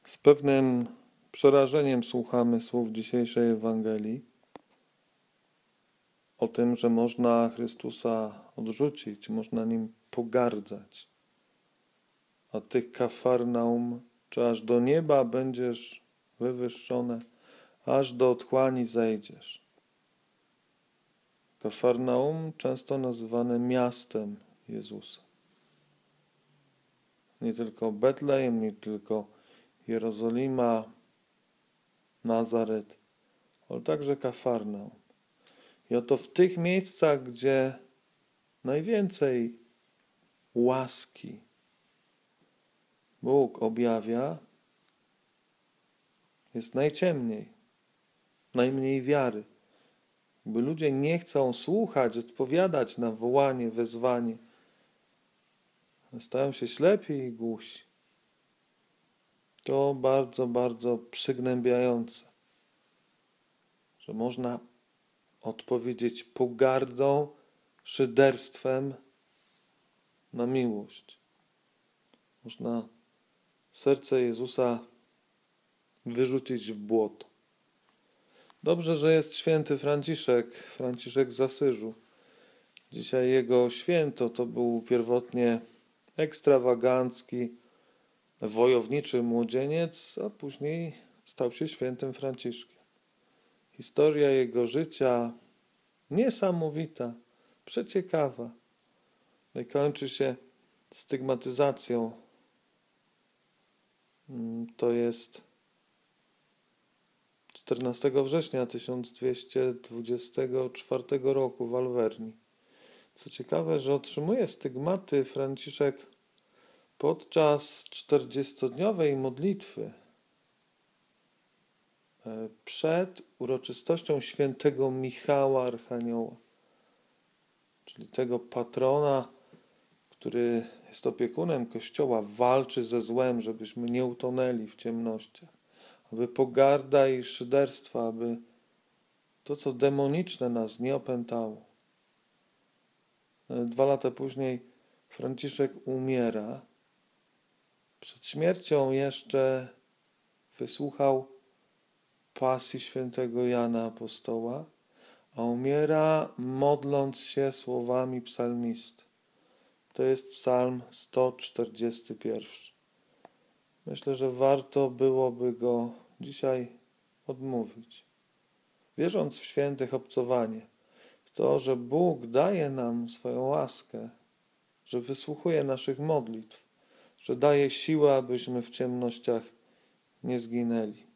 Z pewnym przerażeniem słuchamy słów dzisiejszej Ewangelii o tym, że można Chrystusa odrzucić, można Nim pogardzać. A Ty, Kafarnaum, czy aż do nieba będziesz wywyższone, aż do otchłani zejdziesz. Kafarnaum często nazywane miastem Jezusa. Nie tylko Betlejem, nie tylko Jerozolima, Nazaret, ale także Kafarnaum. I oto w tych miejscach, gdzie najwięcej łaski Bóg objawia, jest najciemniej, najmniej wiary. Gdy ludzie nie chcą słuchać, odpowiadać na wołanie, wezwanie, stają się ślepi i głusi. To bardzo, bardzo przygnębiające, że można odpowiedzieć pogardą, szyderstwem na miłość. Można serce Jezusa wyrzucić w błoto. Dobrze, że jest święty Franciszek z Asyżu. Dzisiaj jego święto to był pierwotnie ekstrawagancki, wojowniczy młodzieniec, a później stał się świętym Franciszkiem. Historia jego życia niesamowita, przeciekawa. I kończy się stygmatyzacją. To jest 14 września 1224 roku w Alverni. Co ciekawe, że otrzymuje stygmaty Franciszek podczas 40-dniowej modlitwy przed uroczystością świętego Michała Archanioła, czyli tego patrona, który jest opiekunem Kościoła, walczy ze złem, żebyśmy nie utonęli w ciemnościach, aby pogarda i szyderstwa, aby to, co demoniczne, nas nie opętało. 2 lata później Franciszek umiera. Przed śmiercią jeszcze wysłuchał pasji świętego Jana Apostoła, a umiera modląc się słowami psalmisty. To jest psalm 141. Myślę, że warto byłoby go dzisiaj odmówić. Wierząc w świętych obcowanie, w to, że Bóg daje nam swoją łaskę, że wysłuchuje naszych modlitw, że daje siłę, abyśmy w ciemnościach nie zginęli.